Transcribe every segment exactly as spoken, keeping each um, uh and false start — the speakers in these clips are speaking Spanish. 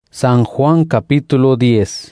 San Juan capítulo diez.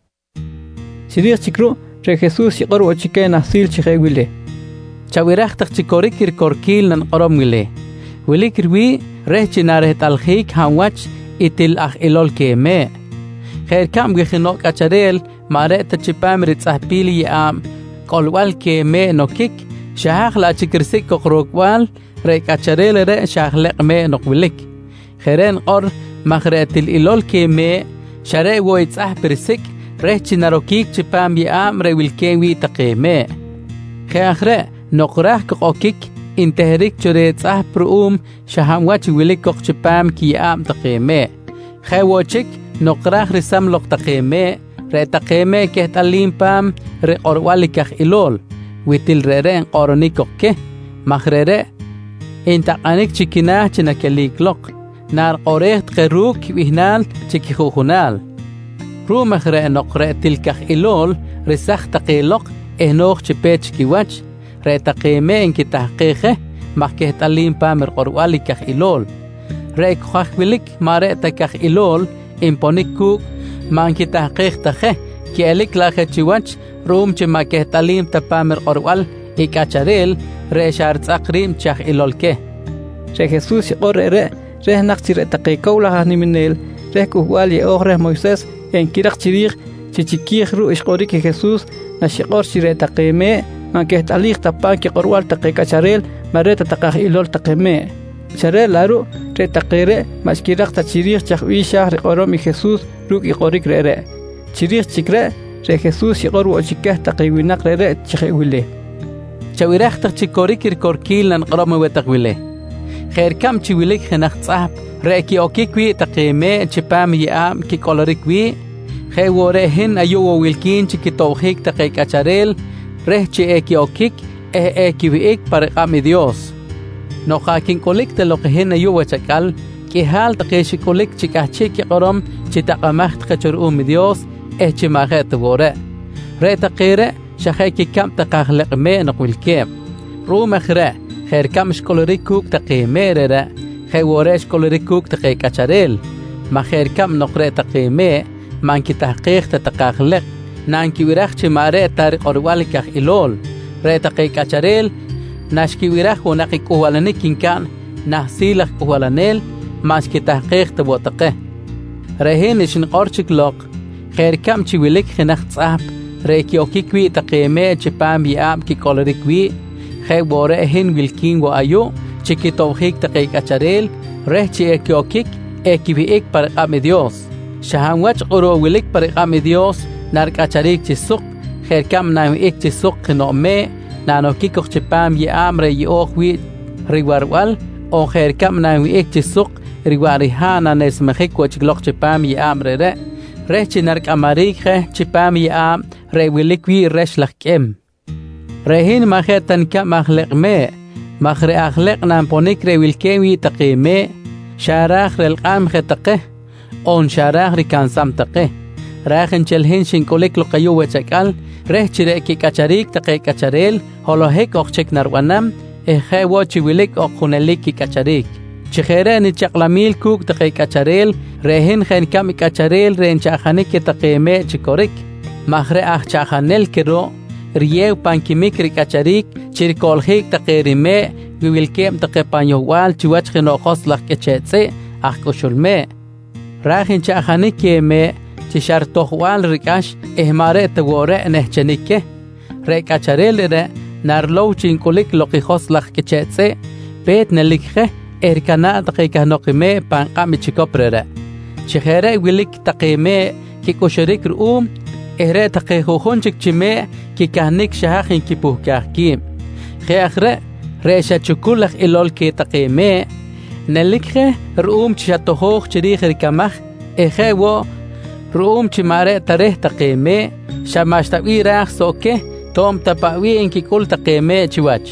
Sirir chikru, re Jesús yqor wachike nasil chike wile. Chawirachtak chikorikir korkil nan qorom wile. Wilikir wi reh chinareh talhik hamwach itil ach ilol keme. Khair kam gichinok acharel mare tachipam ritzahpili yaam kolwal keme nokik shahach la chikirsik kokrokwal re acharel re shahlek me nokwilik. Khairen or makhretil ilol keme share wo itzah pirsik reh chinarokik chipam yaam re wilkewi taqeme. Khair نقرأ كقوكيك انتهريك جريت أه بروم شهم واتش ويلك كقشبام كي أم تقيمة خواتشك نقرأ رسم لق تقيمة ر تقيمة كهتالين بام ر أروالك إلول ويتل ررين قرنيك كه مخررة انت عنك شكناه شنكليك لق نار قريت قروك وهنال شكيخو خنال رو مخرة نقرأ تلك إلول رسخ تقيلق إهنوخ شبيتش كي واتش re taqeme en ki tahqiqe makke talim pamer qorwali kah ilol re khwakhwilik mare takah ilol imponiku man ki tahqiq tahe ki elik la khachiwach rum che makke talim ta pamer qorwal ikacharel re shar tsaqrim chah ilol ke re Jesús yqor re re naqti re taqiqawla haniminel re kuwali ogre Moisés en kiraq chirig chichikih ru ishqorik Jesús nashiqor shire taqeme man que talig tapan que qorwal taqe kacharel mareta taqaj ilol taqeme charel laru re taqere maskiraq tachirih chaqwi shah re qorom Jesús ruk y qorik re re chirih chikre re Jesús y qor wochikah taqewinaq re re chqewile chawiraq tachikorik ir korkil nan qorom wetaqwile khair kam chiwilik khnaq tsap re ki okikwi taqeme chipam yaam ki kolorik wi khewore hin ayu wilkin chikitowhik taqe kacharel reh che eki okik eh eki wiik para qami Dios no khakin kolik te lo qehen ayu wachakal ki hal taqeshi kolik chikahchi ki qorom chitaqamaht qachur um Dios eh chimaget gore re taqire shakhay ki kam taqakhliq me nqwilkem ru makhra khair kam shkolorikuk taqimere khaywore shkolorikuk taqe kacharel ma khair kam noqre taqime man ki tahqiq taqakhliq nanki wirach chimare tar qorwalikah ilol re taqi kacharel nashki wirach unaqi kuwalani kinkan nahsilak kuwalanel maski tahqiq tabotaqe rehin ishin qorchik loq khair kam chiwilik khinaq tsap re ki okikwi taqime chipam yaam ki kolorikwi khay bore hin wilkin wa ayu chiki tawhik taqi kacharel re chi ki okik ekiwi ek par qam Dios shahamwach qoro wilik par qam Dios nark acharik chisuk khair kam na ek chisuk no me nano kikok chipam ye amre ye okwi riwarwal o khair kam na ek chisuk riwari hana nes mkhik ko chiklok chipam ye amre re re chinark amarik khe chipam ye am re wilikwi reshlak kem rehin makhatan kam akhlaq me makhre akhlaq nan ponik re wilkewi taqime sharakh rel qam khataqe on sharakh rikan samtaqe راخن چلهن شین کولیک لو قیو وچکال ره چره کی کچریک تقی کچریل هولو هک اخچک نروانم اخه و چی ویلیک اخونلیک کی کچریک چخیره نی چقلامیل کوک تقی کچریل رهن خن کم کچریل رن چاخنه کی تقیمه چکوریک مخره اخ چاخنل کرو ریو پانکی میکری کچریک چیر کولخیک تقیریمه ویلکیم تقی پانیووال چوچ خنو خاصلخ کچتسه اخ کوشلمه راخن چاخنه کیمه تشار توخوال ركاش إهمارة تغورة نهجنيكه ريكا چاريل نارلو چينكوليك لوكي خوص لخ كچتسي بيت نليكه إركانا دقيقة نقيمة بانقامي چيكوبرره چخيره ويليك تقيمة كي كوشريك رؤوم إهره تقيخو خونچك چمي كي كهنيك شهاخين كي بوهكاكيم خي أخره ريشا چكول لخ إلول كي تقيمة نليكه رؤوم چشاتوخوخ چريخ ركامخ إخي و روم چماره تره تقیمه شماشتوی راخ سوکه توم تپاوی انکی کل تقیمه چواج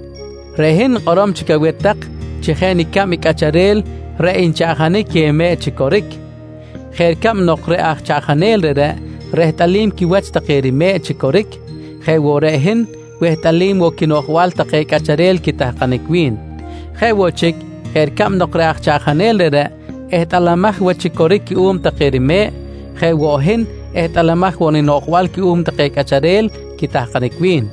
رهن قرام چکویتق چخینی کمی کچریل رئین چاخانه کیمه چکوریک خیر کم نقره اخ چاخانیل ره ره تلیم کی وچ تقیریمه چکوریک خیر و رهن وه تلیم و کنوخوال تقی کچریل کی تحقنکوین خیر و چک خیر کم نقره اخ چاخانیل ره ehtalamaj wachikorik ki um taqerime khe wohin ehtalamaj woninoqwal ki um taqekacharel ki tahqanikwin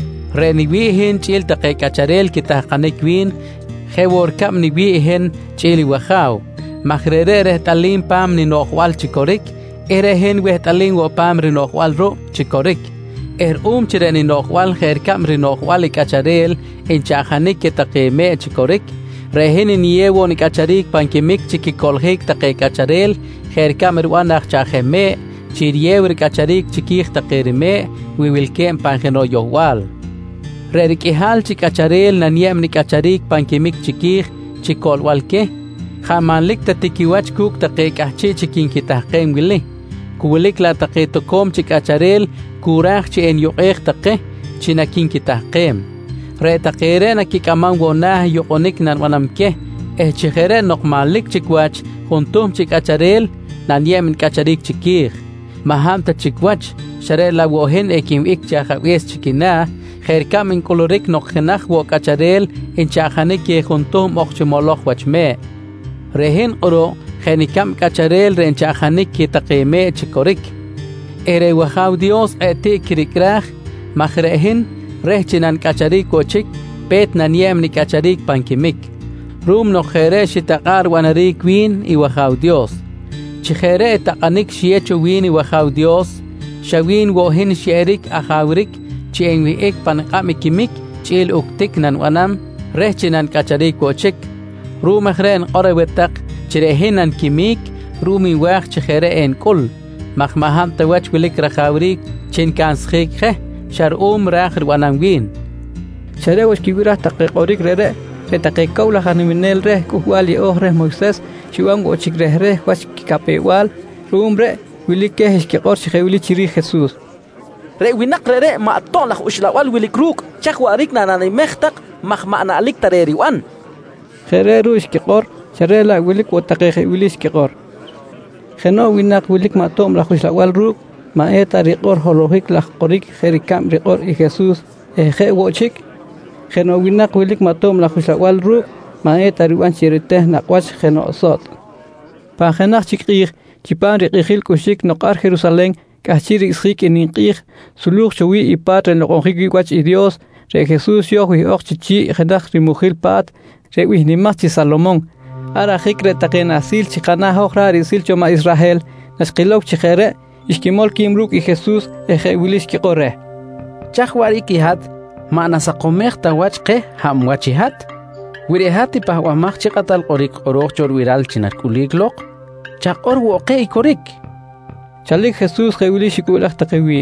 reniwihin chil taqekacharel ki tahqanikwin khe workam niwihin chili wajaw majrere rehtalim pam ninoqwal chikorik erehen wehtalim wo pam rinoqwal ro chikorik er um chireni noqwal kher kam rinoqwal ikacharel en chajanik ki taqeme chikorik rehen niyewo nikacharik pankimik chikikolhik taqekacharel kher kam ruanach chajeme chiriewer kacharik chikih taqerime wiwilkem panjeno yowal rerikihal chikacharel nanyem nikacharik pankimik chikih chikolwalke jamanlik tatikiwach kuk taqekahchi chikinkitahqem wili kuwilik la taqetokom chikacharel kuraj chi en yoqeq taqe chinakinkitahqem re taqere nakikaman wonah yoqonik nanwanamke eh chijere noqmalik chikwach juntum chikacharel nanyem nikacharik chikih mahamta chikwach share la wohen ekim ik chajawes chikina kherkam in kolorik noqjenaj wo kacharel in chajanik ke juntum oqchimoloq wachme rehen oro genikam kacharel ren chajanik ki taqeme chikorik ere wajaw Dios ete kirikraj majrehin rehchinan kacharik kochik pet nanyem ni kacharik pankimik rum no khere shitaqar wanarik win i wajaw Dios chijere taqanik shiecho win i wajaw Dios shawin wohin sherik ajawrik chienwi ek panqamikimik chil uktik nan wanam rehchinan kacharik kochik rum majren qorewetak chirehinan kimik rumi waj chijere en kul mahmaham tawach wilik rajawrik chin kanschik khe shar um rakhir wanamwin share wash kibira taqiqorik rere se taqiqawla khaniminel re kuwali ohre Moisés shiwan go chikrehre wash kapewal rumre wilik ke hishqor chewili chiri Jesús re winak rere ma tonlach ushlawal wilik ruk chaqwarik nanani mehtaq mahmana alik tareri wan khere rush qor share la wilik wa taqiqi wilis qor kheno winak wilik ma tom la ushlawal ruk ma eta riqor holojik la qorik kherikam riqor y Jesús eje wochik kheno winak wilik ma tom la ushlawal ruk ma eta riwan chirite naqwach kheno sot pa khenach chikir chipan riqil kushik noqar Jerusalén kachiri schik in inqir suluk chowi y patre lo qonjiki wach y Dios re Jesús yo wi oqchichi khedach rimujil pat re wi ni machi Salomón ara khikre taqena sil chiqana hoqra risil choma Israel nasqilok chikhere iskimol kimruk y Jesús eje wilis ki qore chaqwari ki hat mana saqomeq tawachqe ham wachihat wirehati pahwa maqchi qatal qorik qoroq chor viral chinarkulikloq chaqor woqe ikorik chalik Jesús je wilis kulaq taqwi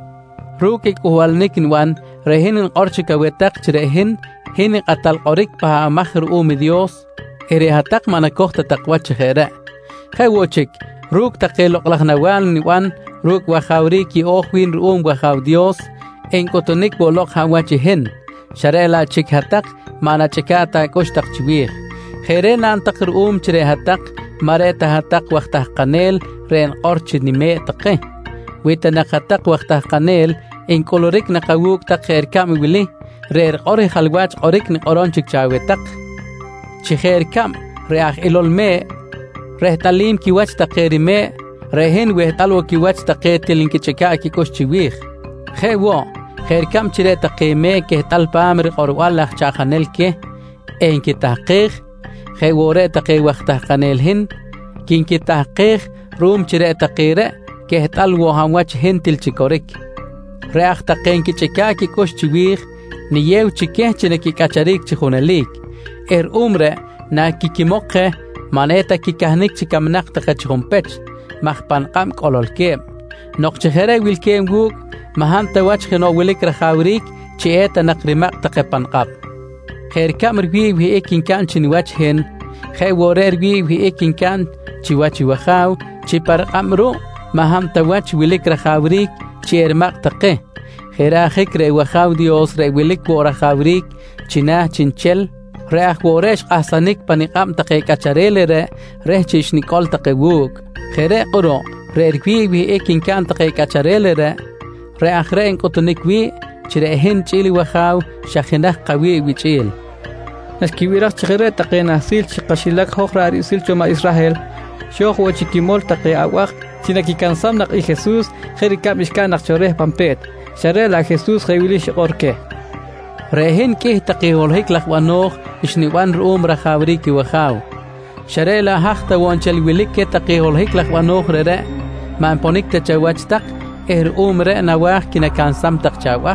ruki kuwalnikin wan rehinin qorchika wetaq chirehin hin qatal qorik pa mahru um Dios ere hatak mana kohta taqwach khera khawochik ruk taqeloq lahnawal ni wan ruk wajawri ki ohwin rum wajaw Dios en kotonik bolok hawachihin sharela chik hatak mana chikata koshtaq chiwir kherena antaqr um chire hatak mareta hatak waqtah qanel ren qorch nime taqe witana hatak waqtah qanel en kolorik naqawuk taqer kam wili rer qori khalwach qorik ni qoron chik chawetak chikher kam reach ilolme rehtalim ki wach taqerime rehen wehtalwo ki wach taqetilin ki chika ki koshchiwih khewo kher kam chire taqeme ke talpamr qorwal chaqanel ke en ki taqiq khewo re taqe waqtah qanel hin kin ki taqiq rum chire taqire ke talwo hamwach hin til chikorik reach taqen ki chika ki koshchiwih ni yew chike chine ki kacharik chikhunalik er umre na ki kimoqe maneta ki kahnik chikamnaq taqachhumpech mahpan qam qololke noqchhere wilkem guk mahanta wach khino wilik rakhawrik chieta naqrimaq taqepanqab kher kamr wi wi ekin kan chini wach hen kheworer wi wi ekin kan chiwachi wakhaw chipar amru mahanta wach wilik rakhawrik chiermaq taqe khera khikre wakhaw Dios re wilik rakhawrik china chinchel reach woresh qahsanik paniqam taqe kacharele re reh chish nikol taqe wuk khere qoro rerwi wi ekin kan taqe kacharele re reach re enkotonik wi chire hin chili wakhaw shakhinah qawi wi chil Nashkiwiraq chikere taqe nasil chikashilak hokrar isil choma Israel. Shoh wo chikimol taqe awaq sinakikansam nak i Jesús jerikam ishkanak choreh pampet. Share la Jesús jewilish orke. Rehin kih taqe holhik lakhwanokh ishniwan ruum rakhabri ki wakhaw. Share la hakhta wanchel wilik ke taqe holhik lakhwanokh rere man ponik te chawach tak er umre nawah kinakansam tak chawach.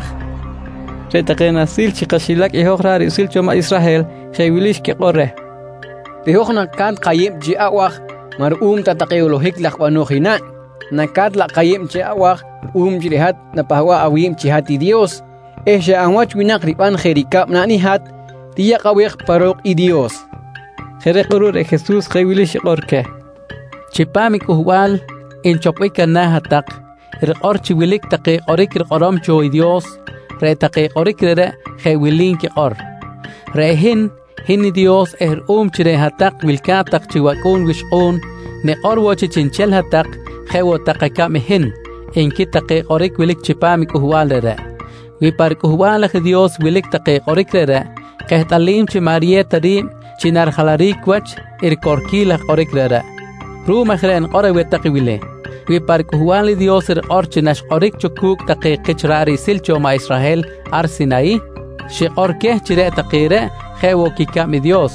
Retaqe nasil chikashilak i hokrar isil choma Israel jewilish ke qorre. Tihokna kan qayim ji awaq mar'um tataqe holhik lakhwanokhina nakad la qayim ji awaq um jilihat napahwa awim chihati Dios. Esha anwach winak riban jerikab nanihat tiya qawek parok i Dios. Jerequru de Jesús jewilish qorke. Chipami kuhwal in chopika nahatak riqor chiwilik taqe qorik riqorom choy Dios re taqe qorik re jewilin ki qor. Rehin hin Dios er um chire hatak wilkatak chiwakun wishqun ne qor wochi chinchel hatak jewo taqakam hin in kitaqe qorik wilik chipami kuhwal re. We par kuhwala Dios wilik taqe qorikrere qehtalim chi Maria tarim chinar khalarik wach ir korkila qorikrere ru makhren qore we taqwile we par kuhwala Dios ir orchinash qorik chukuk taqe qichrari silcho ma Israel arsinai shi qorke chire taqire khewo kikam Dios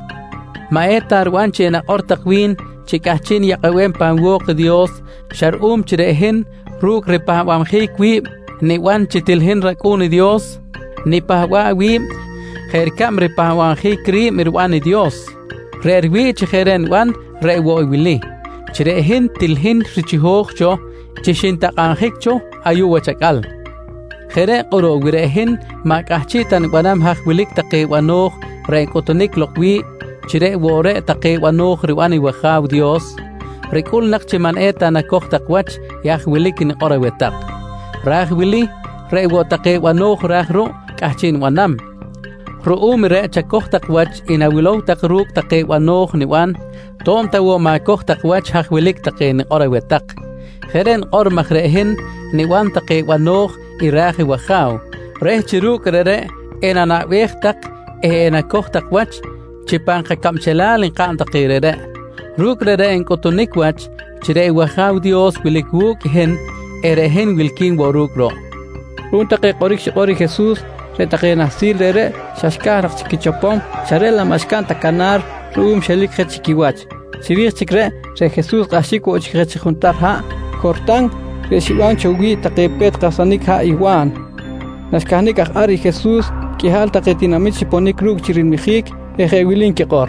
maetar wanche na qor taqwin chikahchin yaqwen panwoq Dios sharum chirehin ruk repawam khikwi ni wan chitilhin rakuni Dios ni pahwa wi khairkam re pahwan khikri mirwani Dios rerwi chikheren wan rewo wili chirehin tilhin richihocho chishin taqanhikcho ayu wachakal khere qoro wirehin makahchitan wanam hak wilik taqe wanokh re kotonik lokwi chire wore taqe wanokh riwani wakhaw Dios rekul nakchiman eta nakokh taqwach yah wilik ni qora wetak rah wili rewo taqe wanokh rahro kahchin wanam ruum re chakoh taqwach inawilow taqruk taqe wanokh niwan tom tawo ma koh taqwach hak wilik taqe ni qora wetak kheren qor makhrehin niwan taqe wanokh irah wakhaw reh chiruk rere enana wehtak ena koh taqwach chipan qakamchelal qan taqirere ruk rere en kotonik wach chire wakhaw Dios wilik wuk hen erehen wilkin worukro un taqe qorik qorik Jesús re taqe nasil rere shashkar chikichopom charela mashkan takanar rum shelik chikiwach sirich chikre re Jesús qashiko chikhuntar ha kortan re shiwan chogi taqe pet qasanik ha iwan nashkanik ari Jesús ki hal taqe tinamit chiponik ruk chirin mijik eje wilin ki qor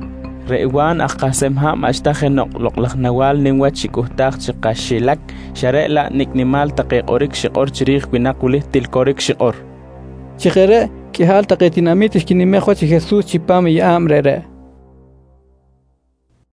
Rewan akasem ha mashtaje noqloqlaq nawal ninwa chikuhtaq chiqashilak sharela niknimal taqe qorik shiqor chirij winaqulih tilkorik shiqor chikhere ki hal taqe tinamit ishkinime khwa chi Jesús chipam ya amrere